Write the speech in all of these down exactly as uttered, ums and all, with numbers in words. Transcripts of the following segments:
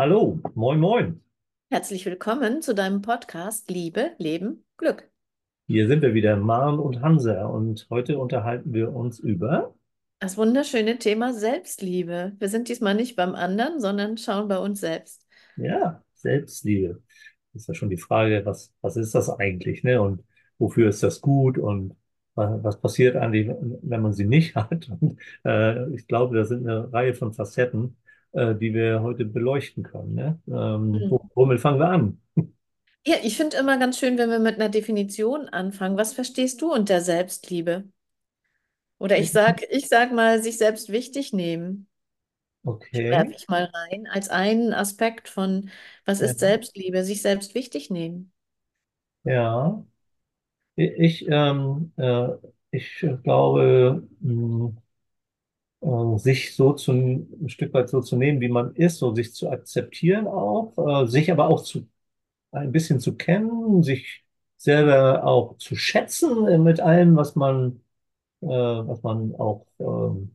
Hallo, moin, moin. Herzlich willkommen zu deinem Podcast Liebe, Leben, Glück. Hier sind wir wieder, Maren und Hansa. Und heute unterhalten wir uns über, Das wunderschöne Thema Selbstliebe. Wir sind diesmal nicht beim anderen, sondern schauen bei uns selbst. ja, Selbstliebe. Das ist ja schon die Frage, was, was ist das eigentlich, ne? Und wofür ist das gut? Und wa- was passiert eigentlich, wenn man sie nicht hat? Und äh, ich glaube, da sind eine Reihe von Facetten, äh, die wir heute beleuchten können, ne? Ähm, Mhm. wo, womit fangen wir an? Ja, ich finde immer ganz schön, wenn wir mit einer Definition anfangen. Was verstehst du unter Selbstliebe? Oder ich sag, ich sag mal, sich selbst wichtig nehmen. Werfe Okay, ich mal rein, als einen Aspekt von, was ja, ist Selbstliebe? Sich selbst wichtig nehmen. ja. Ich, ähm, äh, ich glaube, mh, äh, sich so zu, ein Stück weit so zu nehmen, wie man ist, so sich zu akzeptieren auch, äh, sich aber auch zu, ein bisschen zu kennen, sich selber auch zu schätzen äh, mit allem, was man, äh, was man auch, ähm,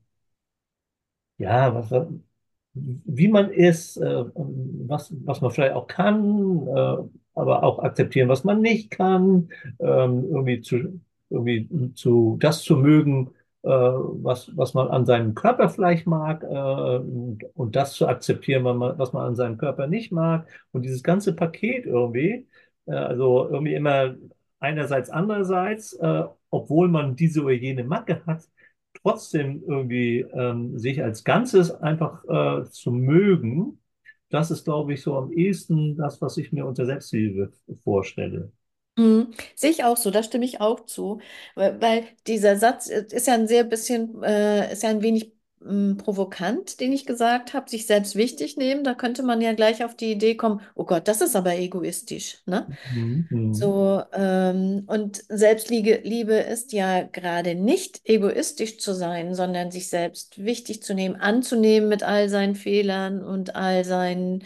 ja, was, wie man ist, äh, was, was man vielleicht auch kann, äh, aber auch akzeptieren, was man nicht kann, ähm, irgendwie zu, irgendwie zu, das zu mögen, äh, was, was man an seinem Körper vielleicht mag, äh, und, und das zu akzeptieren, was man, was man an seinem Körper nicht mag. Und dieses ganze Paket irgendwie, äh, also irgendwie immer einerseits, andererseits, äh, obwohl man diese oder jene Macke hat, trotzdem irgendwie ähm, sich als Ganzes einfach äh, zu mögen, das ist, glaube ich, so am ehesten das, was ich mir unter Selbstliebe vorstelle. Mhm. Sehe ich auch so, da stimme ich auch zu, weil, weil dieser Satz ist ja ein sehr bisschen, äh, ist ja ein wenig ähm, provokant, den ich gesagt habe, sich selbst wichtig nehmen. Da könnte man ja gleich auf die Idee kommen, oh Gott, das ist aber egoistisch, ne? Mhm. Mhm. So, ähm, und Selbstliebe Liebe ist ja gerade nicht egoistisch zu sein, sondern sich selbst wichtig zu nehmen, anzunehmen mit all seinen Fehlern und all seinen,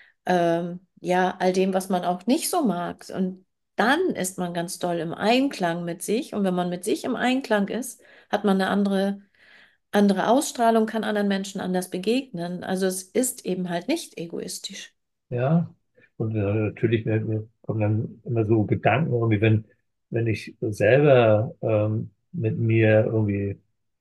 ähm, ja, all dem, was man auch nicht so mag. Und dann ist man ganz doll im Einklang mit sich. Und wenn man mit sich im Einklang ist, hat man eine andere, andere Ausstrahlung, kann anderen Menschen anders begegnen. Also es ist eben halt nicht egoistisch. Ja, und äh, natürlich mir, mir kommen dann immer so Gedanken, irgendwie, wenn, wenn ich selber ähm, mit mir irgendwie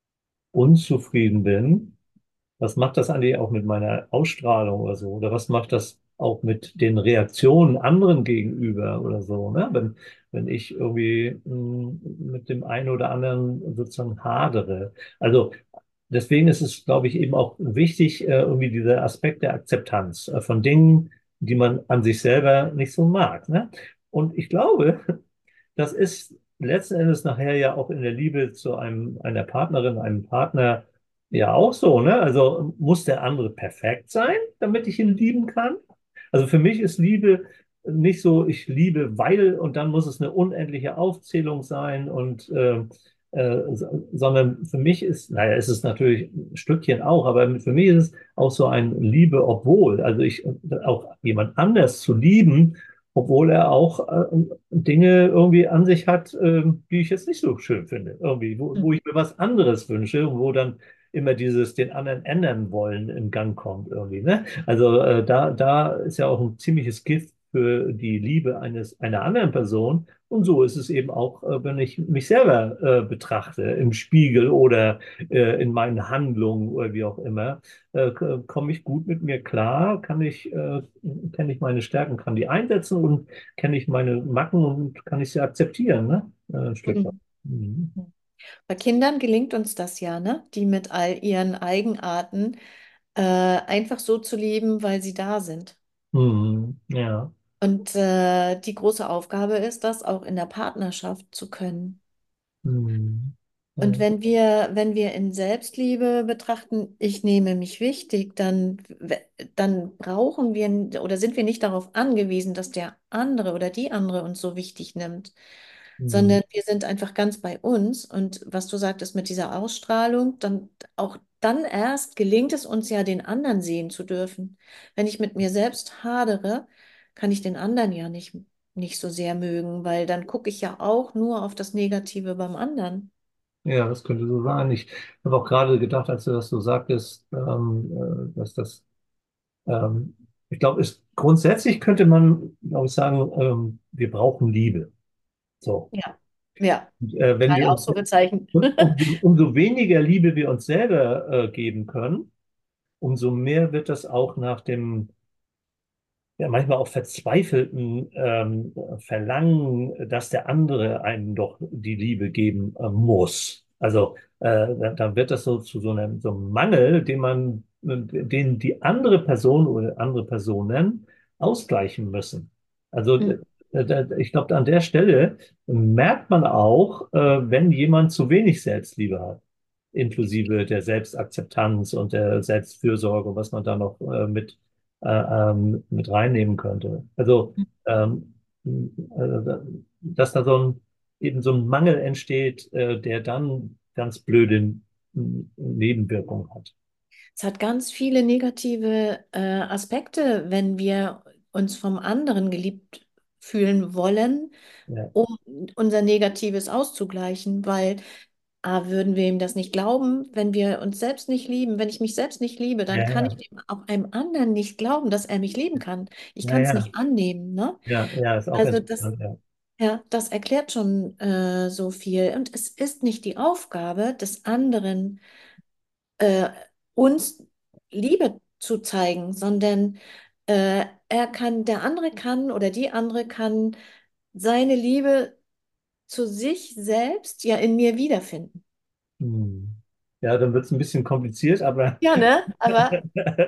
unzufrieden bin. Was macht das eigentlich auch mit meiner Ausstrahlung oder so? Oder was macht das auch mit den Reaktionen anderen gegenüber oder so, ne? Wenn, wenn ich irgendwie mh, mit dem einen oder anderen sozusagen hadere. Also deswegen ist es, glaube ich, eben auch wichtig, äh, irgendwie dieser Aspekt der Akzeptanz äh, von Dingen, die man an sich selber nicht so mag, ne? Und ich glaube, das ist letzten Endes nachher ja auch in der Liebe zu einem, einer Partnerin, einem Partner ja auch so, ne? Also muss der andere perfekt sein, damit ich ihn lieben kann? Also für mich ist Liebe nicht so, ich liebe, weil und dann muss es eine unendliche Aufzählung sein und äh, äh, sondern für mich ist, naja, es ist natürlich ein Stückchen auch, aber für mich ist es auch so ein Liebe, obwohl, also ich auch jemand anders zu lieben, obwohl er auch äh, Dinge irgendwie an sich hat, äh, die ich jetzt nicht so schön finde. Irgendwie, wo, wo ich mir was anderes wünsche und wo dann immer dieses den anderen ändern wollen in Gang kommt irgendwie, ne? Also äh, da, da ist ja auch ein ziemliches Gift für die Liebe eines, einer anderen Person. Und so ist es eben auch, äh, wenn ich mich selber äh, betrachte im Spiegel oder äh, in meinen Handlungen oder wie auch immer, äh, k- komme ich gut mit mir klar, kann ich, äh, kenne ich meine Stärken, kann die einsetzen und kenne ich meine Macken und kann ich sie akzeptieren, ne? Äh, ein Stück weit. Mhm. Mhm. Bei Kindern gelingt uns das ja, ne? Die mit all ihren Eigenarten äh, einfach so zu leben, weil sie da sind. Mhm. Ja. Und äh, die große Aufgabe ist, das auch in der Partnerschaft zu können. Mhm. Und Ja. wenn wir, wenn wir in Selbstliebe betrachten, ich nehme mich wichtig, dann, dann brauchen wir oder sind wir nicht darauf angewiesen, dass der andere oder die andere uns so wichtig nimmt, Mhm. sondern wir sind einfach ganz bei uns. Und was du sagtest mit dieser Ausstrahlung, dann auch dann erst gelingt es uns ja, den anderen sehen zu dürfen. Wenn ich mit mir selbst hadere, kann ich den anderen ja nicht, nicht so sehr mögen, weil dann gucke ich ja auch nur auf das Negative beim anderen. Ja, das könnte so sein. Ich habe auch gerade gedacht, als du das so sagtest, ähm, äh, dass das ähm, Ich glaube, es, grundsätzlich könnte man, glaube ich, sagen, ähm, wir brauchen Liebe. So. Ja, ja, Und, äh, wenn drei wir uns, Ausrufezeichen. und umso, umso weniger Liebe wir uns selber äh, geben können, umso mehr wird das auch nach dem ja manchmal auch verzweifelten ähm, Verlangen, dass der andere einem doch die Liebe geben äh, muss. Also äh, da, da wird das so zu so einem, so einem Mangel, den man, den die andere Person oder andere Personen ausgleichen müssen. Also Hm, äh, da, ich glaube, an der Stelle merkt man auch, äh, wenn jemand zu wenig Selbstliebe hat, inklusive der Selbstakzeptanz und der Selbstfürsorge, was man da noch äh, mit äh, ähm, mit reinnehmen könnte. Also, ähm, äh, dass da so ein, eben so ein Mangel entsteht, äh, der dann ganz blöde Nebenwirkungen hat. Es hat ganz viele negative äh, Aspekte, wenn wir uns vom anderen geliebt fühlen wollen, Ja, um unser Negatives auszugleichen, weil A, würden wir ihm das nicht glauben, wenn wir uns selbst nicht lieben. Wenn ich mich selbst nicht liebe, dann ja, kann ich ja, dem, auch einem anderen nicht glauben, dass er mich lieben kann. Ich ja, kann es ja, nicht annehmen, ne? ja, ja, ist auch Also das, interessant, ja. ja, das erklärt schon äh, so viel. Und es ist nicht die Aufgabe des anderen, äh, uns Liebe zu zeigen, sondern äh, er kann, der andere kann oder die andere kann seine Liebe zu sich selbst ja in mir wiederfinden. Hm. Ja, dann wird es ein bisschen kompliziert, aber, Ja, ne? Aber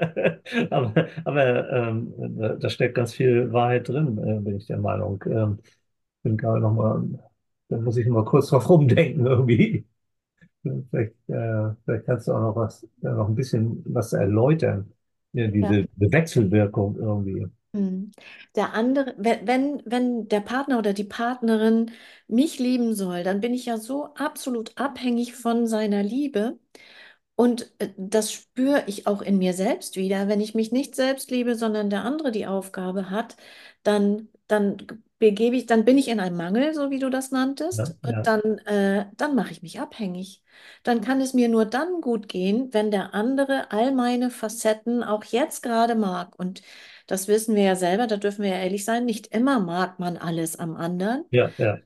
aber, aber ähm, da da steckt ganz viel Wahrheit drin, äh, bin ich der Meinung. Ähm, bin gerade noch mal, da muss ich noch mal kurz drauf rumdenken irgendwie. Vielleicht, äh, vielleicht kannst du auch noch was, äh, noch ein bisschen was erläutern. Ja, ja. diese Wechselwirkung irgendwie. Hm. Der andere, wenn, wenn, wenn der Partner oder die Partnerin mich lieben soll, dann bin ich ja so absolut abhängig von seiner Liebe. Und äh, das spüre ich auch in mir selbst wieder. Wenn ich mich nicht selbst liebe, sondern der andere die Aufgabe hat, dann, dann begebe ich, dann bin ich in einem Mangel, so wie du das Ja, nanntest. Und ja, dann, äh, dann mache ich mich abhängig. Dann kann es mir nur dann gut gehen, wenn der andere all meine Facetten auch jetzt gerade mag. Und das wissen wir ja selber, da dürfen wir ja ehrlich sein, nicht immer mag man alles am anderen. ja, ja.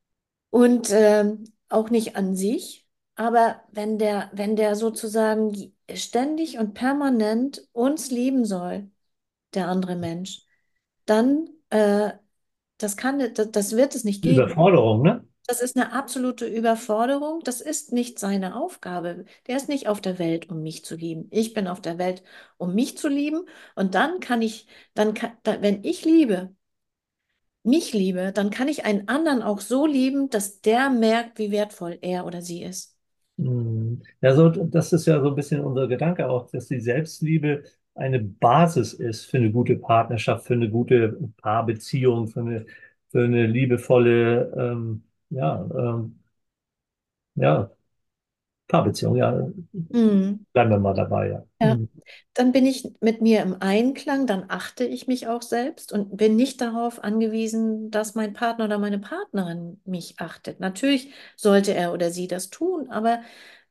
Und ähm, auch nicht an sich. Aber wenn der, wenn der sozusagen ständig und permanent uns lieben soll, der andere Mensch, dann, äh, das kann, das, das wird es nicht geben. Überforderung, ne? Das ist eine absolute Überforderung. Das ist nicht seine Aufgabe. Der ist nicht auf der Welt, um mich zu lieben. Ich bin auf der Welt, um mich zu lieben. Und dann kann ich, dann kann, da, wenn ich liebe, mich liebe, dann kann ich einen anderen auch so lieben, dass der merkt, wie wertvoll er oder sie ist. Hm. Ja, so, das ist ja so ein bisschen unser Gedanke auch, dass die Selbstliebe eine Basis ist für eine gute Partnerschaft, für eine gute Paarbeziehung, für eine, für eine liebevolle, ähm, ja, ähm, ja, Paarbeziehung, ja, Mhm. bleiben wir mal dabei, ja. Ja, Hm. dann bin ich mit mir im Einklang, dann achte ich mich auch selbst und bin nicht darauf angewiesen, dass mein Partner oder meine Partnerin mich achtet. Natürlich sollte er oder sie das tun, aber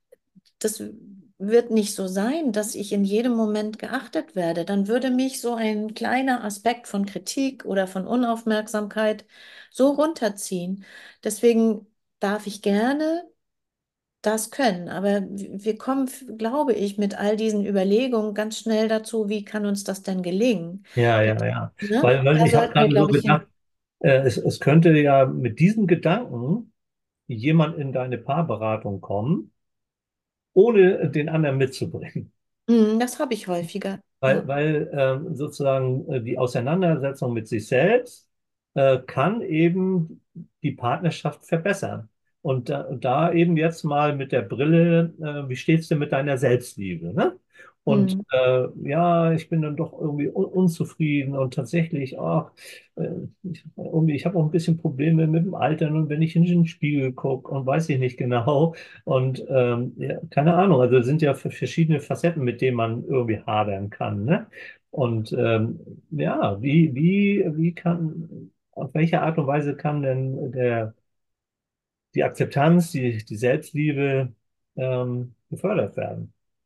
das wird nicht so sein, dass ich in jedem Moment geachtet werde. Dann würde mich so ein kleiner Aspekt von Kritik oder von Unaufmerksamkeit so runterziehen. Deswegen darf ich gerne das können. Aber wir kommen, glaube ich, mit all diesen Überlegungen ganz schnell dazu, wie kann uns das denn gelingen? Ja, Und, ja, ja. ne? Weil, weil Da ich habe sollten wir, gerade so glaube ich, hin. gedacht, äh, es, es könnte ja mit diesem Gedanken jemand in deine Paarberatung kommen, ohne den anderen mitzubringen. Mm, das habe ich häufiger. Weil, Ja. weil ähm, sozusagen äh, die Auseinandersetzung mit sich selbst äh, kann eben die Partnerschaft verbessern. Und da, da eben jetzt mal mit der Brille, äh, wie steht's denn mit deiner Selbstliebe, ne? Und Mm, äh, ja, ich bin dann doch irgendwie un unzufrieden und tatsächlich, ach, äh, ich, irgendwie, ich habe auch ein bisschen Probleme mit dem Altern und wenn ich in den Spiegel gucke und weiß ich nicht genau. Und ähm, ja, keine Ahnung, also es sind ja für verschiedene Facetten, mit denen man irgendwie hadern kann, ne? Und ähm, ja, wie, wie, wie kann, auf welche Art und Weise kann denn der, die Akzeptanz, die, die Selbstliebe ähm, gefördert werden?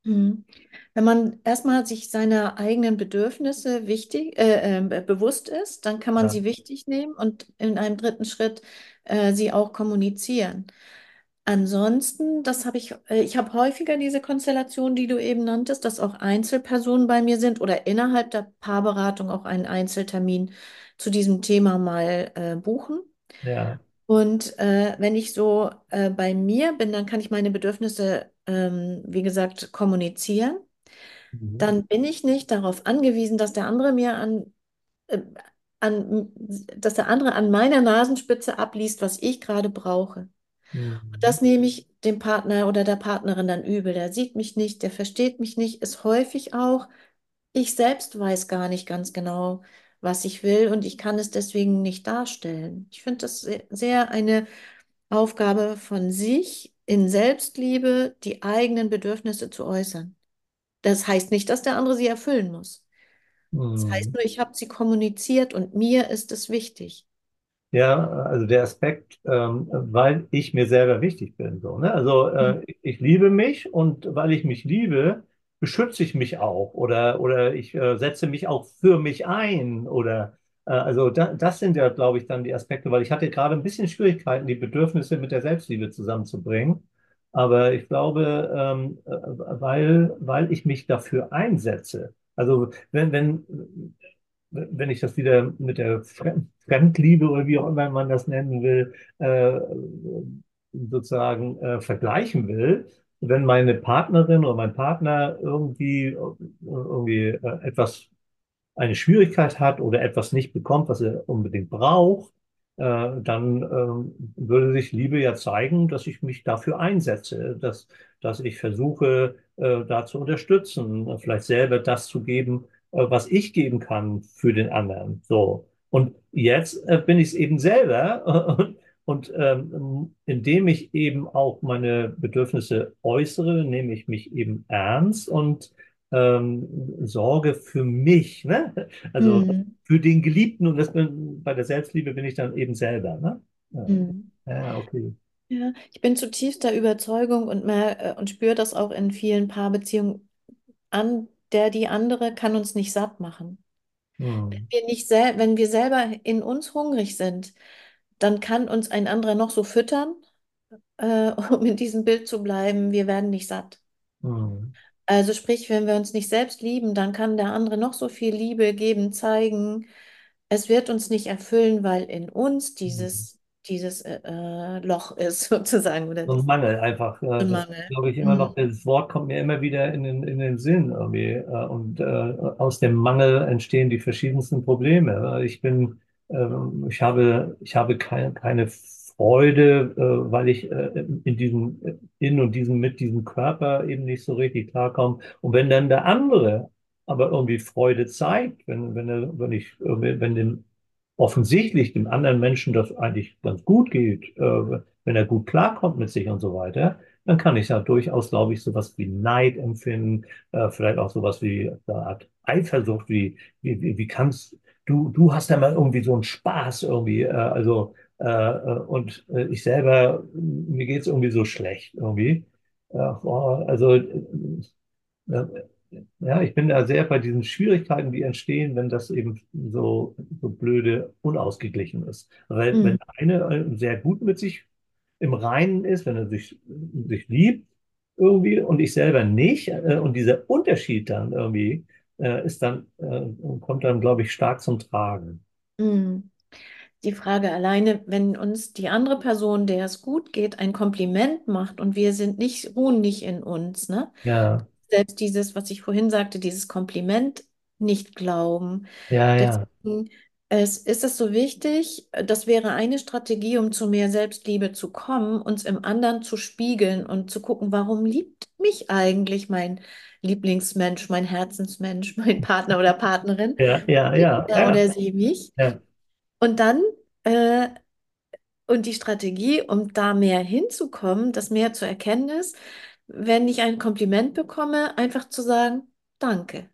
Mhm. Wenn man erstmal sich seiner eigenen Bedürfnisse wichtig, äh, äh, bewusst ist, dann kann man Ja, sie wichtig nehmen und in einem dritten Schritt äh, sie auch kommunizieren. Ansonsten, das habe ich, äh, ich habe häufiger diese Konstellation, die du eben nanntest, dass auch Einzelpersonen bei mir sind oder innerhalb der Paarberatung auch einen Einzeltermin zu diesem Thema mal äh, buchen. ja. Und äh, wenn ich so äh, bei mir bin, dann kann ich meine Bedürfnisse, ähm, wie gesagt, kommunizieren. Mhm. Dann bin ich nicht darauf angewiesen, dass der andere mir an, äh, an, dass der andere an meiner Nasenspitze abliest, was ich gerade brauche. Mhm. Das nehme ich dem Partner oder der Partnerin dann übel. Der sieht mich nicht, der versteht mich nicht, ist häufig auch. Ich selbst weiß gar nicht ganz genau, was ich will und ich kann es deswegen nicht darstellen. Ich finde das sehr, sehr eine Aufgabe von sich in Selbstliebe, die eigenen Bedürfnisse zu äußern. Das heißt nicht, dass der andere sie erfüllen muss. Das heißt Mhm. nur, ich habe sie kommuniziert und mir ist es wichtig. Ja, also der Aspekt, ähm, weil ich mir selber wichtig bin, so, ne? Also Mhm. äh, ich liebe mich und weil ich mich liebe, beschütze ich mich auch oder oder ich äh, setze mich auch für mich ein oder äh, also da, das sind ja, glaube ich, dann die Aspekte, weil ich hatte gerade ein bisschen Schwierigkeiten, die Bedürfnisse mit der Selbstliebe zusammenzubringen. Aber ich glaube, ähm, äh, weil weil ich mich dafür einsetze. Also wenn wenn wenn ich das wieder mit der Fremd Fremdliebe oder wie auch immer man das nennen will, äh, sozusagen äh, vergleichen will, wenn meine Partnerin oder mein Partner irgendwie, äh, irgendwie äh, etwas eine Schwierigkeit hat oder etwas nicht bekommt, was er unbedingt braucht, äh, dann ähm, würde sich Liebe ja zeigen, dass ich mich dafür einsetze, dass, dass ich versuche, äh, da zu unterstützen, vielleicht selber das zu geben, äh, was ich geben kann für den anderen. So. Und jetzt äh, bin ich es eben selber und, und ähm, indem ich eben auch meine Bedürfnisse äußere, nehme ich mich eben ernst und ähm, Sorge für mich, ne? Also Mhm. für den Geliebten und das bin, bei der Selbstliebe bin ich dann eben selber, ne? Ja, Mhm. ja, okay. Ja, ich bin zutiefst der Überzeugung und, mer- äh, und spüre das auch in vielen Paarbeziehungen an, der die andere kann uns nicht satt machen. Hm, Wir nicht sel wenn wir selber in uns hungrig sind, dann kann uns ein anderer noch so füttern, äh, um in diesem Bild zu bleiben, wir werden nicht satt. hm, Also sprich, wenn wir uns nicht selbst lieben, dann kann der andere noch so viel Liebe geben, zeigen. Es wird uns nicht erfüllen, weil in uns hm. dieses, dieses äh, äh, Loch ist, sozusagen, oder So ein das Mangel einfach. Äh, das Mangel. glaube ich immer noch, Mhm. das Wort kommt mir immer wieder in den, in den Sinn irgendwie. Äh, und äh, aus dem Mangel entstehen die verschiedensten Probleme. Ich bin, ähm, ich habe, ich habe keine, keine Freude, äh, weil ich äh, in diesem, in und diesem, mit diesem Körper eben nicht so richtig klarkomme. Und wenn dann der andere aber irgendwie Freude zeigt, wenn, wenn er, wenn ich, irgendwie- wenn dem offensichtlich dem anderen Menschen das eigentlich ganz gut geht, äh, wenn er gut klarkommt mit sich und so weiter, dann kann ich ja durchaus, glaube ich, sowas wie Neid empfinden, äh, vielleicht auch sowas wie eine Art Eifersucht, wie, wie, wie, wie kannst du, du hast ja mal irgendwie so einen Spaß irgendwie, äh, also, äh, äh, und äh, ich selber, mir geht's irgendwie so schlecht irgendwie. Äh, oh, also, äh, äh, ja, ich bin da sehr bei diesen Schwierigkeiten, die entstehen, wenn das eben so, so blöde unausgeglichen ist. Weil wenn Mhm. der eine äh, sehr gut mit sich im Reinen ist, wenn er sich, sich liebt irgendwie und ich selber nicht, äh, und dieser Unterschied dann irgendwie äh, ist dann, äh, kommt dann, glaube ich, stark zum Tragen. Mhm. Die Frage alleine, wenn uns die andere Person, der es gut geht, ein Kompliment macht und wir sind nicht, ruhen nicht in uns, ne? Ja, Selbst dieses, was ich vorhin sagte, dieses Kompliment nicht glauben. ja, ja. Deswegen es, ist es so wichtig, das wäre eine Strategie, um zu mehr Selbstliebe zu kommen, uns im anderen zu spiegeln und zu gucken, warum liebt mich eigentlich mein Lieblingsmensch, mein Herzensmensch, mein Partner oder Partnerin, Ja, ja, ja, er ja, oder sie mich. ja. Und dann äh, und die Strategie, um da mehr hinzukommen, das mehr zu erkennen ist, wenn ich ein Kompliment bekomme, einfach zu sagen, danke.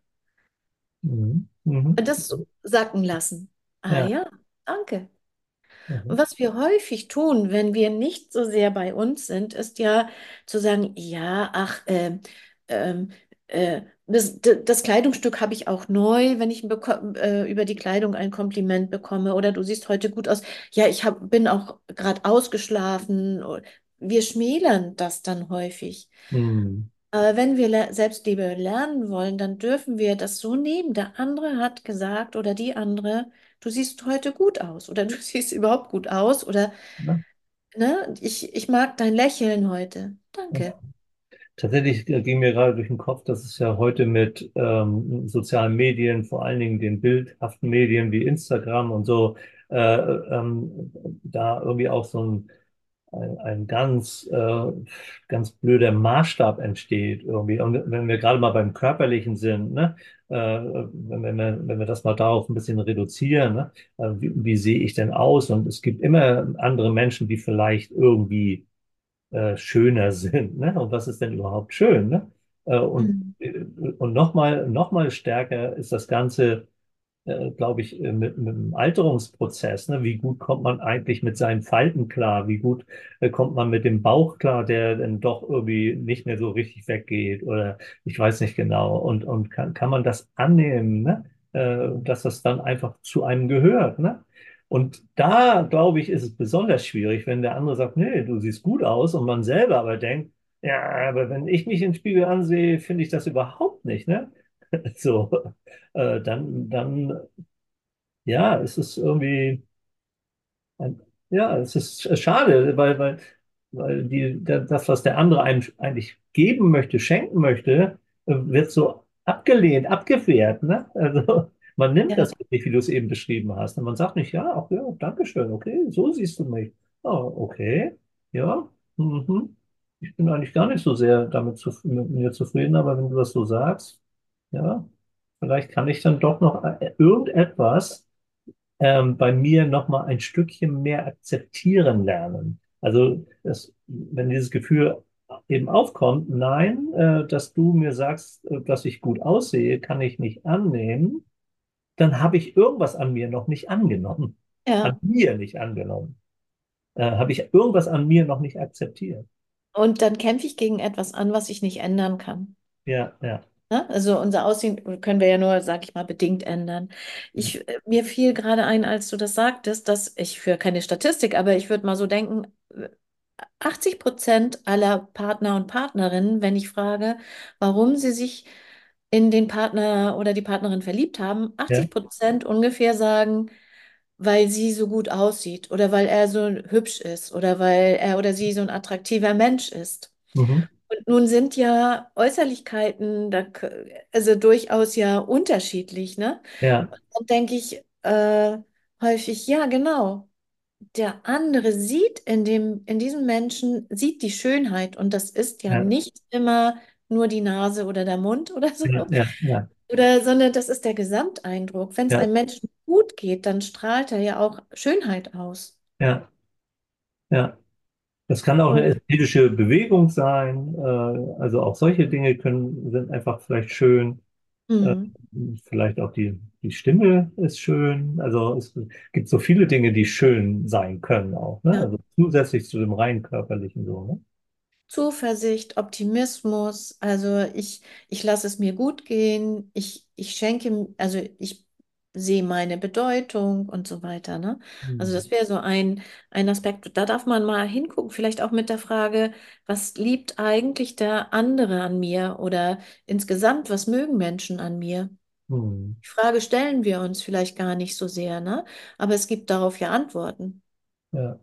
Mhm. Mhm. Und das sacken lassen. Ah Ja. ja, danke. Und Mhm. was wir häufig tun, wenn wir nicht so sehr bei uns sind, ist ja zu sagen, ja, ach, äh, ähm, äh, das, d- das Kleidungsstück habe ich auch neu, wenn ich beko- äh, über die Kleidung ein Kompliment bekomme. Oder du siehst heute gut aus. Ja, ich hab, bin auch gerade ausgeschlafen. Wir schmälern das dann häufig. Hm. Aber wenn wir le- Selbstliebe lernen wollen, dann dürfen wir das so nehmen. Der andere hat gesagt oder die andere, du siehst heute gut aus oder du siehst überhaupt gut aus oder Ja. ne, ich, ich mag dein Lächeln heute. Danke. Tatsächlich ging mir gerade durch den Kopf, dass es ja heute mit ähm, sozialen Medien, vor allen Dingen den bildhaften Medien wie Instagram und so, äh, ähm, da irgendwie auch so ein, ein, ein ganz, äh, ganz blöder Maßstab entsteht irgendwie. Und wenn wir gerade mal beim Körperlichen sind, ne, äh, wenn, wenn wir, wenn wir das mal darauf ein bisschen reduzieren, ne, äh, wie, wie sehe ich denn aus? Und es gibt immer andere Menschen, die vielleicht irgendwie äh, schöner sind. Ne? Und was ist denn überhaupt schön? Ne? Äh, und Mhm. äh, und nochmal noch mal stärker ist das Ganze, äh, glaube ich, äh, mit, mit dem Alterungsprozess. Ne? Wie gut kommt man eigentlich mit seinen Falten klar? Wie gut äh, kommt man mit dem Bauch klar, der dann doch irgendwie nicht mehr so richtig weggeht? Oder ich weiß nicht genau. Und, und kann, kann man das annehmen, ne? Äh, dass das dann einfach zu einem gehört? Ne? Und da, glaube ich, ist es besonders schwierig, wenn der andere sagt, nee, du siehst gut aus und man selber aber denkt, ja, aber wenn ich mich im Spiegel ansehe, finde ich das überhaupt nicht, ne? So, äh, dann, dann ja, es ist irgendwie, ein, ja, es ist schade, weil, weil, weil die, das, was der andere einem eigentlich geben möchte, schenken möchte, äh, wird so abgelehnt, abgewehrt, ne? Also, man nimmt Ja. das nicht, wie du es eben beschrieben hast. Und man sagt nicht, ja, ach ja, danke schön, okay, so siehst du mich. Oh, okay, ja, mhm. Ich bin eigentlich gar nicht so sehr damit zu, mit mir zufrieden, aber wenn du das so sagst, ja, vielleicht kann ich dann doch noch äh, irgendetwas ähm, bei mir noch mal ein Stückchen mehr akzeptieren lernen. Also, das, wenn dieses Gefühl eben aufkommt, nein, äh, dass du mir sagst, äh, dass ich gut aussehe, kann ich nicht annehmen, dann habe ich irgendwas an mir noch nicht angenommen. An Ja. mir nicht angenommen. Äh, habe ich irgendwas an mir noch nicht akzeptiert. Und dann kämpfe ich gegen etwas an, was ich nicht ändern kann. Ja, ja. Ne? Also unser Aussehen können wir ja nur, sag ich mal, bedingt ändern. Ich, äh, mir fiel gerade ein, als du das sagtest, dass ich für keine Statistik, aber ich würde mal so denken, äh, achtzig Prozent aller Partner und Partnerinnen, wenn ich frage, warum sie sich in den Partner oder die Partnerin verliebt haben, Ja. achtzig Prozent ungefähr sagen, weil sie so gut aussieht oder weil er so hübsch ist oder weil er oder sie so ein attraktiver Mensch ist. Mhm. Und nun sind ja Äußerlichkeiten, da, k- also durchaus ja unterschiedlich, ne? Ja, Und denke ich äh, häufig, ja, genau. Der andere sieht in dem, in diesem Menschen, sieht die Schönheit und das ist ja ja, nicht immer nur die Nase oder der Mund oder so, ja, ja, ja, oder, sondern das ist der Gesamteindruck. Wenn es ja, einem Menschen gut geht, dann strahlt er ja auch Schönheit aus. ja, ja. Das kann auch eine Und, ästhetische Bewegung sein. Äh, also auch solche Dinge können, sind einfach vielleicht schön. Äh, hm, vielleicht auch die, die Stimme ist schön. Also es gibt so viele Dinge, die schön sein können auch. Ne? ja. Also zusätzlich zu dem rein körperlichen so. Ne? Zuversicht, Optimismus, also ich, ich lasse es mir gut gehen, ich, ich schenke, also ich sehe meine Bedeutung und so weiter, ne? Also Hm. das wäre so ein, ein Aspekt, da darf man mal hingucken, vielleicht auch mit der Frage, was liebt eigentlich der andere an mir oder insgesamt, was mögen Menschen an mir? Hm. Die Frage stellen wir uns vielleicht gar nicht so sehr, ne? Aber es gibt darauf ja Antworten. Ja.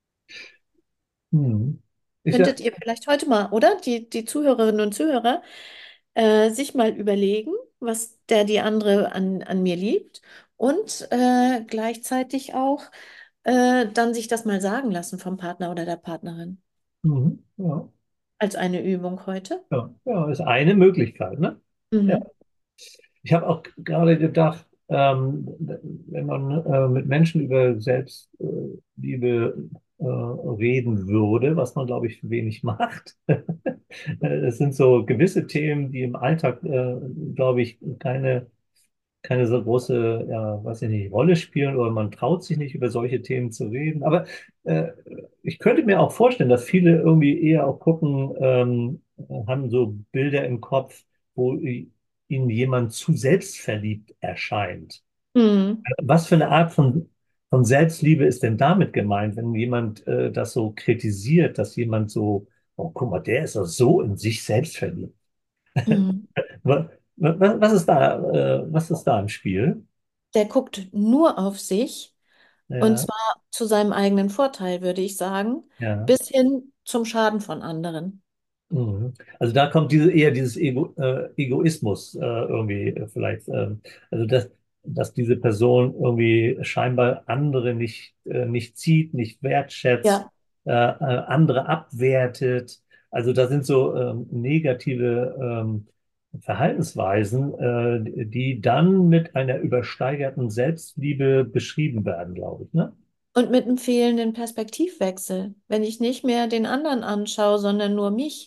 Hm. Ich sag, Könntet ihr vielleicht heute mal, oder? Die, die Zuhörerinnen und Zuhörer, äh, sich mal überlegen, was der die andere an, an mir liebt und äh, gleichzeitig auch äh, dann sich das mal sagen lassen vom Partner oder der Partnerin. hm, ja, Als eine Übung heute. ja, ja, ist eine Möglichkeit. Ne? Ja. Mhm. Ich habe auch gerade gedacht, ähm, wenn man äh, mit Menschen über Selbstliebe äh, reden würde, was man, glaube ich, wenig macht. Es sind so gewisse Themen, die im Alltag, äh, glaube ich, keine, keine so große, ja, weiß ich nicht, Rolle spielen oder man traut sich nicht über solche Themen zu reden. Aber äh, ich könnte mir auch vorstellen, dass viele irgendwie eher auch gucken, ähm, haben so Bilder im Kopf, wo ihnen jemand zu selbstverliebt erscheint. Mhm. Was für eine Art von, von Selbstliebe ist denn damit gemeint, wenn jemand äh, das so kritisiert, dass jemand so, oh, guck mal, der ist doch so in sich selbst verliebt. Mhm. Was, was, was ist da, äh, was ist da im Spiel? Der guckt nur auf sich und Ja, zwar zu seinem eigenen Vorteil, würde ich sagen, ja. bis hin zum Schaden von anderen. Mhm. Also da kommt diese, eher dieses Ego, äh, Egoismus äh, irgendwie äh, vielleicht. Ähm, also dass, dass diese Person irgendwie scheinbar andere nicht, äh, nicht sieht, nicht wertschätzt, Ja. äh, äh, andere abwertet. Also da sind so ähm, negative ähm, Verhaltensweisen, äh, die dann mit einer übersteigerten Selbstliebe beschrieben werden, glaube ich, ne? Und mit einem fehlenden Perspektivwechsel. Wenn ich nicht mehr den anderen anschaue, sondern nur mich,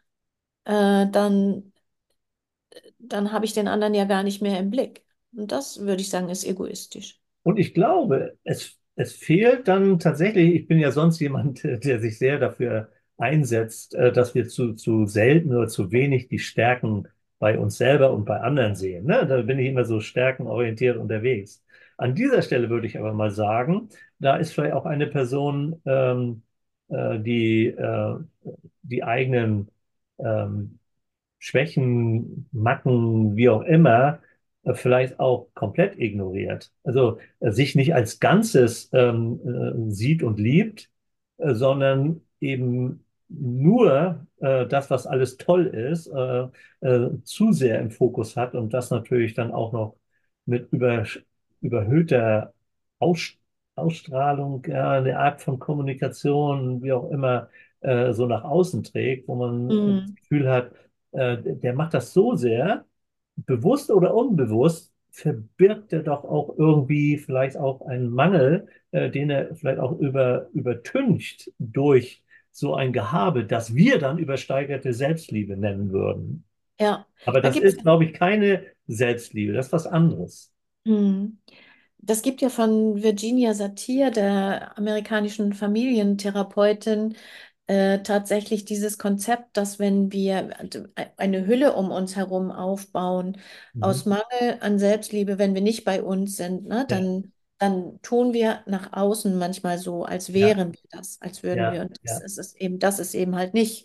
äh, dann, dann habe ich den anderen ja gar nicht mehr im Blick. Und das würde ich sagen, ist egoistisch. Und ich glaube, es, es fehlt dann tatsächlich, ich bin ja sonst jemand, der sich sehr dafür einsetzt, äh, dass wir zu, zu selten oder zu wenig die Stärken bei uns selber und bei anderen sehen. Ne? Da bin ich immer so stärkenorientiert unterwegs. An dieser Stelle würde ich aber mal sagen, da ist vielleicht auch eine Person, ähm, äh, die äh, die eigenen ähm, Schwächen, Macken, wie auch immer, äh, vielleicht auch komplett ignoriert. Also äh, sich nicht als Ganzes ähm, äh, sieht und liebt, äh, sondern eben nur äh, das, was alles toll ist, äh, äh, zu sehr im Fokus hat und das natürlich dann auch noch mit über, überhöhter Aus, Ausstrahlung, ja, eine Art von Kommunikation, wie auch immer, äh, so nach außen trägt, wo man das Mhm. Gefühl hat, äh, der macht das so sehr, bewusst oder unbewusst, verbirgt er doch auch irgendwie vielleicht auch einen Mangel, äh, den er vielleicht auch über, übertüncht durch so ein Gehabe, das wir dann übersteigerte Selbstliebe nennen würden. Ja, Aber da das gibt es. ist, glaube ich, keine Selbstliebe, das ist was anderes. Mhm. Das gibt ja von Virginia Satir, der amerikanischen Familientherapeutin, äh, tatsächlich dieses Konzept, dass wenn wir eine Hülle um uns herum aufbauen, Mhm. aus Mangel an Selbstliebe, wenn wir nicht bei uns sind, ne, Ja, dann, dann tun wir nach außen manchmal so, als ja, wären wir das, als würden wir. ja, Und das ja. ist es eben, das ist eben halt nicht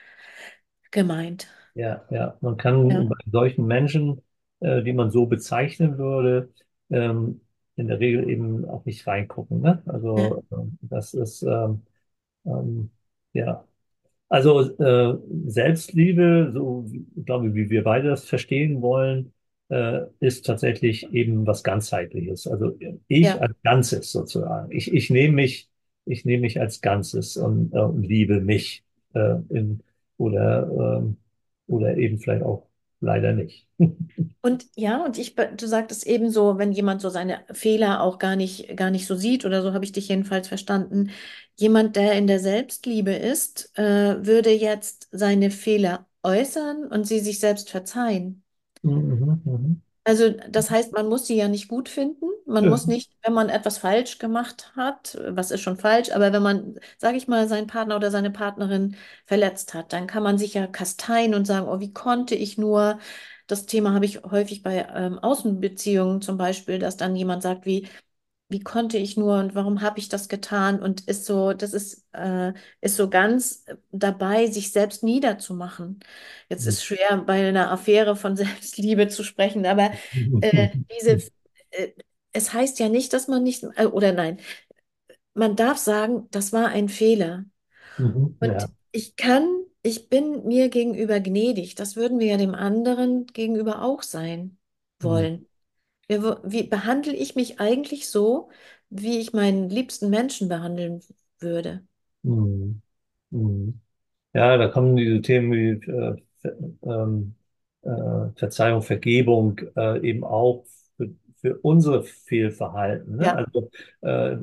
gemeint. Ja, ja, man Ja, kann bei solchen Menschen, äh, die man so bezeichnen würde, ähm, in der Regel eben auch nicht reingucken. Ne? ja, Also ähm, das ist, ähm, ähm, ja, also äh, Selbstliebe, so wie- glaube ich, wie wir beide das verstehen wollen, äh, ist tatsächlich eben was Ganzheitliches. Also ich ja. als Ganzes sozusagen. Ich, ich nehme mich, ich nehme mich als Ganzes und, äh, und liebe mich äh, in, oder, ähm, oder eben vielleicht auch leider nicht. Und ja, und ich, be- du sagtest eben so, wenn jemand so seine Fehler auch gar nicht, gar nicht so sieht, oder so habe ich dich jedenfalls verstanden. Jemand, der in der Selbstliebe ist, äh, würde jetzt seine Fehler äußern und sie sich selbst verzeihen. Mhm, mhm. Also das heißt, man muss sie ja nicht gut finden. Man Ja. muss nicht, wenn man etwas falsch gemacht hat, was ist schon falsch, aber wenn man, sage ich mal, seinen Partner oder seine Partnerin verletzt hat, dann kann man sich ja kasteien und sagen, oh, wie konnte ich nur. Das Thema habe ich häufig bei ähm, Außenbeziehungen zum Beispiel, dass dann jemand sagt, wie, wie konnte ich nur und warum habe ich das getan? Und ist so, das ist, äh, ist so ganz dabei, sich selbst niederzumachen. Jetzt ist schwer, bei einer Affäre von Selbstliebe zu sprechen, aber äh, diese, äh, es heißt ja nicht, dass man nicht, äh, oder nein, man darf sagen, das war ein Fehler. Mhm, Und ja. ich kann, ich bin mir gegenüber gnädig. Das würden wir ja dem anderen gegenüber auch sein Mhm, wollen. Wie, wie behandle ich mich eigentlich so, wie ich meinen liebsten Menschen behandeln würde? mhm, mhm. Ja, da kommen diese Themen wie äh, Ver- ähm, äh, Verzeihung, Vergebung äh, eben auch für, für unsere Fehlverhalten. Ne? Ja. Also äh,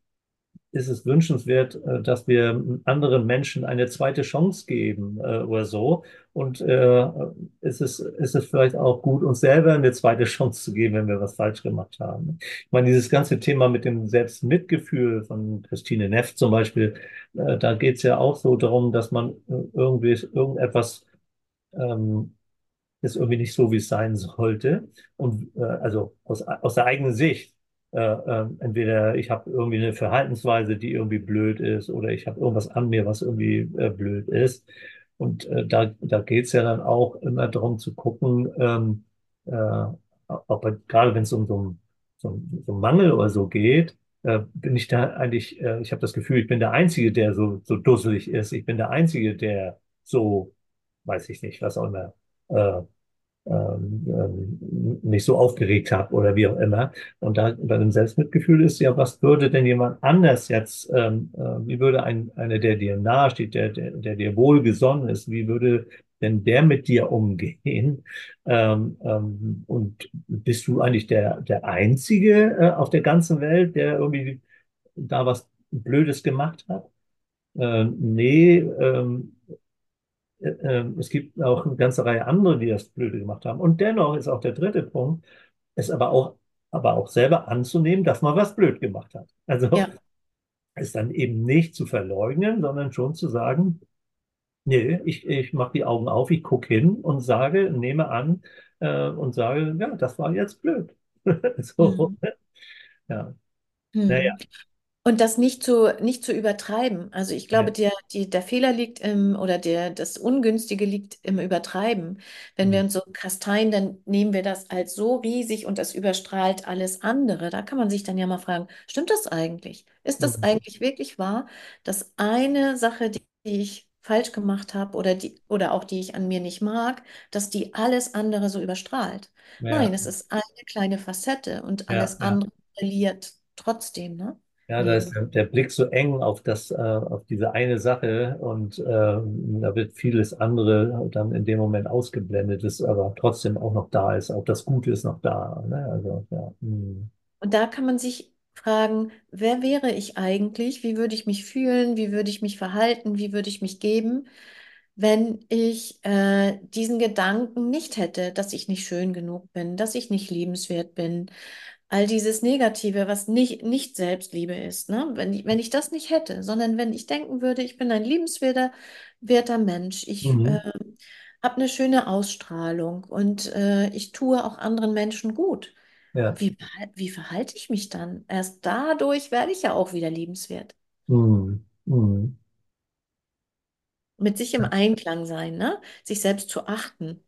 ist es wünschenswert, äh, dass wir anderen Menschen eine zweite Chance geben äh, oder so. Und äh, ist es, ist es vielleicht auch gut, uns selber eine zweite Chance zu geben, wenn wir was falsch gemacht haben. Ich meine, dieses ganze Thema mit dem Selbstmitgefühl von Christine Neff zum Beispiel, äh, da geht es ja auch so darum, dass man äh, irgendwie irgendetwas ähm, ist irgendwie nicht so, wie es sein sollte. Und äh, also aus, aus der eigenen Sicht. Äh, äh, entweder ich habe irgendwie eine Verhaltensweise, die irgendwie blöd ist, oder ich habe irgendwas an mir, was irgendwie äh, blöd ist. Und äh, da, da geht es ja dann auch immer darum zu gucken, ähm, äh, ob, gerade wenn es um so einen so, einen- so einen Mangel oder so geht, äh, bin ich da eigentlich, äh, ich habe das Gefühl, ich bin der Einzige, der so, so dusselig ist. Ich bin der Einzige, der so, weiß ich nicht, was auch immer, äh, ähm, ähm, nicht so aufgeregt habe oder wie auch immer. Und da bei dem Selbstmitgefühl ist ja, was würde denn jemand anders jetzt, ähm, äh, wie würde ein, einer, der dir nahesteht, der, der, der dir wohlgesonnen ist, wie würde denn der mit dir umgehen? Ähm, ähm, und bist du eigentlich der, der Einzige äh, auf der ganzen Welt, der irgendwie da was Blödes gemacht hat? Ähm, nee, ähm, äh, ähm, es gibt auch eine ganze Reihe andere, die das Blöde gemacht haben. Und dennoch ist auch der dritte Punkt, es aber auch, aber auch selber anzunehmen, dass man was blöd gemacht hat. Also Ja. es dann eben nicht zu verleugnen, sondern schon zu sagen, nee, ich, ich mache die Augen auf, ich gucke hin und sage, nehme an äh, und sage, ja, das war jetzt blöd. So, Mhm. ja. Naja. Mhm. Und das nicht zu, nicht zu übertreiben. Also ich glaube, Ja. der, die, der Fehler liegt im, oder der, das Ungünstige liegt im Übertreiben. Wenn wir Hm. uns so kasteien, dann nehmen wir das als so riesig und das überstrahlt alles andere. Da kann man sich dann ja mal fragen, stimmt das eigentlich? Ist das Hm. eigentlich wirklich wahr, dass eine Sache, die, die ich falsch gemacht habe oder die, oder auch die ich an mir nicht mag, dass die alles andere so überstrahlt? Nein, Ja, es ist eine kleine Facette und ja, alles ja. andere verliert trotzdem, ne? Ja, da ist Neben. der, der Blick so eng auf das, äh, auf diese eine Sache und ähm, da wird vieles andere dann in dem Moment ausgeblendet, ist aber trotzdem auch noch da ist. Auch das Gute ist noch da. Ne? Also, ja. Hm. Und da kann man sich fragen, wer wäre ich eigentlich? Wie würde ich mich fühlen? Wie würde ich mich verhalten? Wie würde ich mich geben, wenn ich äh, diesen Gedanken nicht hätte, dass ich nicht schön genug bin, dass ich nicht liebenswert bin? All dieses Negative, was nicht, nicht Selbstliebe ist, ne? Wenn ich, wenn ich das nicht hätte, sondern wenn ich denken würde, ich bin ein liebenswerter, werter Mensch, ich äh, Mhm. habe eine schöne Ausstrahlung und äh, ich tue auch anderen Menschen gut. Ja. Wie, verhal- wie verhalte ich mich dann? Erst dadurch werde ich ja auch wieder liebenswert. Hm. Hm. Mit sich im Einklang sein, ne? Sich selbst zu achten.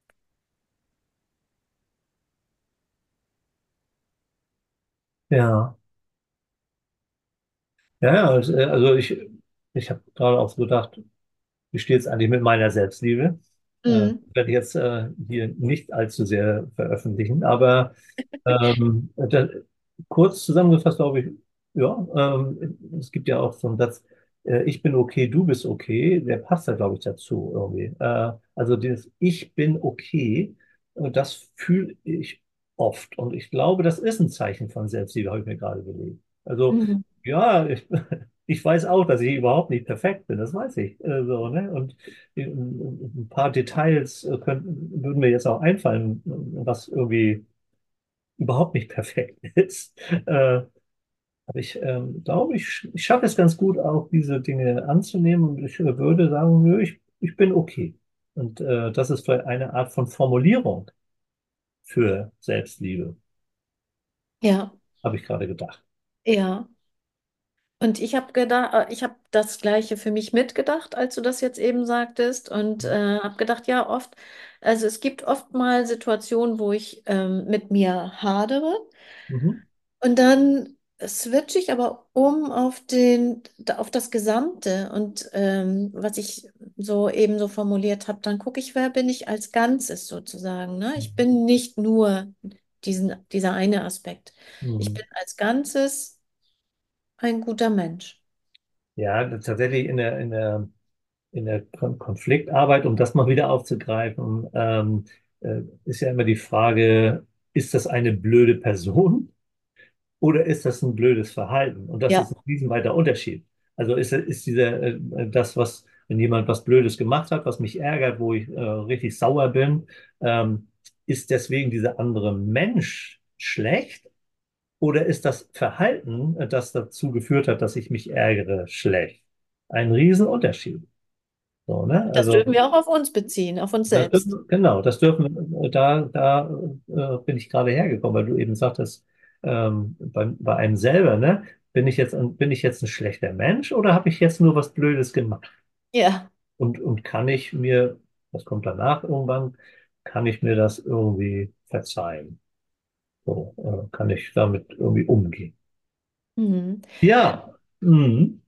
Ja. Ja, ja, also also ich, ich habe gerade auch so gedacht, wie steht es eigentlich mit meiner Selbstliebe? Äh, Mhm. werde ich jetzt äh, hier nicht allzu sehr veröffentlichen, aber ähm, da, kurz zusammengefasst, glaube ich, ja, ähm, es gibt ja auch so einen Satz, äh, ich bin okay, du bist okay, der passt da, glaube ich, dazu irgendwie. Äh, also dieses Ich bin okay, äh, das fühle ich oft und ich glaube, das ist ein Zeichen von Selbstliebe, habe ich mir gerade überlegt. Also Mhm. ja, ich, ich weiß auch, dass ich überhaupt nicht perfekt bin, das weiß ich. Äh, so, ne? Und ein paar Details äh, könnten, würden mir jetzt auch einfallen, was irgendwie überhaupt nicht perfekt ist. Äh, aber ich ähm, glaube, ich, ich schaffe es ganz gut, auch diese Dinge anzunehmen und ich äh, würde sagen, nö, ich, ich bin okay. Und äh, das ist vielleicht eine Art von Formulierung für Selbstliebe, Ja, habe ich gerade gedacht. ja. Und ich habe gedacht, ich habe das Gleiche für mich mitgedacht, als du das jetzt eben sagtest, und äh, habe gedacht, ja, oft, also es gibt oft mal Situationen, wo ich ähm, mit mir hadere. Mhm. Und dann switche ich aber um auf den, auf das Gesamte und ähm, was ich so eben so formuliert habe, dann gucke ich, wer bin ich als Ganzes sozusagen, ne? Ich bin nicht nur diesen, dieser eine Aspekt. Ich Mhm. bin als Ganzes ein guter Mensch. Ja, tatsächlich in der, in der in der Kon Konfliktarbeit, um das mal wieder aufzugreifen, ähm, äh, ist ja immer die Frage, ist das eine blöde Person oder ist das ein blödes Verhalten? Und das ist Ja. ein riesenweiter Unterschied. Also ist, ist dieser, äh, das, was, wenn jemand was Blödes gemacht hat, was mich ärgert, wo ich äh, richtig sauer bin, ähm, ist deswegen dieser andere Mensch schlecht oder ist das Verhalten, äh, das dazu geführt hat, dass ich mich ärgere, schlecht? Ein Riesenunterschied. So, ne? Das dürfen Also wir auch auf uns beziehen, auf uns das selbst. dürfen, genau, das dürfen, äh, da, da äh, bin ich gerade hergekommen, weil du eben sagtest, ähm, bei, bei einem selber, ne? Bin ich jetzt, ein- bin ich jetzt ein schlechter Mensch oder habe ich jetzt nur was Blödes gemacht? Ja. Und, und kann ich mir, das kommt danach irgendwann, kann ich mir das irgendwie verzeihen? So, äh, kann ich damit irgendwie umgehen? Mhm. Ja, mhm.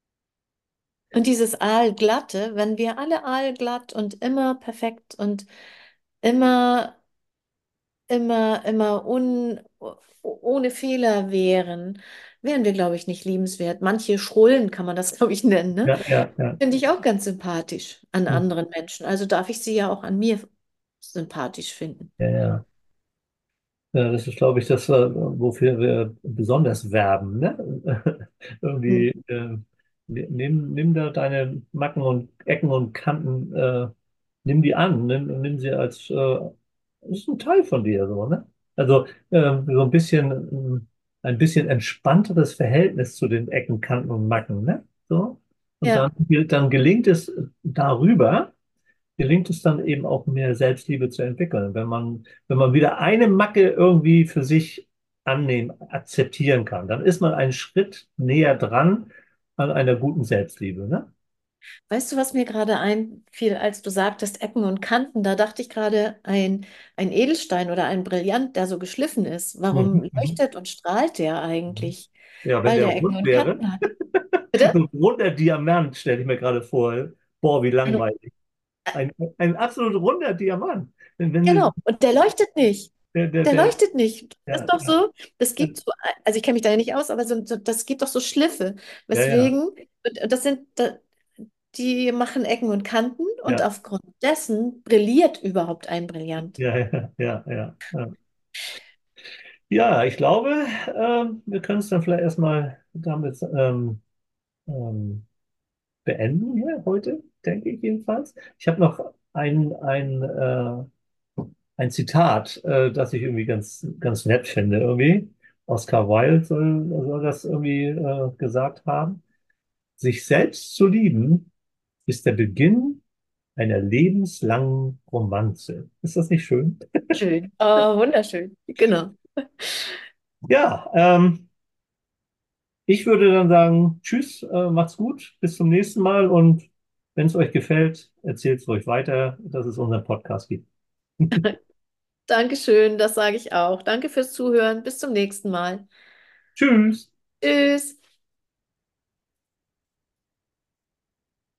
Und dieses Aalglatte, wenn wir alle aalglatt und immer perfekt und immer, immer, immer un, ohne Fehler wären, wären wir, glaube ich, nicht liebenswert. Manche Schrullen kann man das, glaube ich, nennen, ne? Ja, ja, ja. Finde ich auch ganz sympathisch an Hm. anderen Menschen. Also darf ich sie ja auch an mir sympathisch finden. Ja, ja. Ja, das ist, glaube ich, das, äh, wofür wir besonders werben, ne? Mhm. Irgendwie, äh, nimm, nimm da deine Macken und Ecken und Kanten, äh, nimm die an, nimm, nimm sie als, äh, das ist ein Teil von dir, so, ne? Also, äh, so ein bisschen, ähm, ein bisschen entspannteres Verhältnis zu den Ecken, Kanten und Macken, ne? So. Und dann, Ja. dann gelingt es darüber, gelingt es dann eben auch mehr Selbstliebe zu entwickeln. Wenn man, wenn man wieder eine Macke irgendwie für sich annehmen, akzeptieren kann, dann ist man einen Schritt näher dran an einer guten Selbstliebe, ne? Weißt du, was mir gerade einfiel, als du sagtest Ecken und Kanten? Da dachte ich gerade, ein, ein Edelstein oder ein Brillant, der so geschliffen ist. Warum Mhm, mhm, leuchtet und strahlt der mhm. eigentlich? Ja, wenn Weil der der Ecken rund und wäre, Kanten hat. so Bitte? ein runder Diamant, stelle ich mir gerade vor. Boah, wie Ein- langweilig. Ein, ein absolut runder Diamant. Wenn, wenn Genau. sie, Und der leuchtet nicht. der, der, Der der, leuchtet nicht. Das ist ja, doch ja, so, das gibt so, also ich kenne mich da ja nicht aus, aber so, so, das gibt doch so Schliffe. ja, ja, Weswegen, und das sind, da- die machen Ecken und Kanten und ja, aufgrund dessen brilliert überhaupt ein Brillant. ja, ja, ja, ja, ja. Ja, ich glaube, ähm, wir können es dann vielleicht erstmal damit ähm, ähm, beenden hier heute, denke ich jedenfalls. Ich habe noch ein, ein, äh, ein Zitat, äh, das ich irgendwie ganz, ganz nett finde, irgendwie. Oscar Wilde soll, soll das irgendwie äh, gesagt haben. Sich selbst zu lieben ist der Beginn einer lebenslangen Romanze. Ist das nicht schön? Schön. Oh, wunderschön. Genau. Ja, ähm, ich würde dann sagen, tschüss, äh, macht's gut, bis zum nächsten Mal und wenn es euch gefällt, erzählt es ruhig weiter, dass es unseren Podcast gibt. Dankeschön, das sage ich auch. Danke fürs Zuhören. Bis zum nächsten Mal. Tschüss. Tschüss.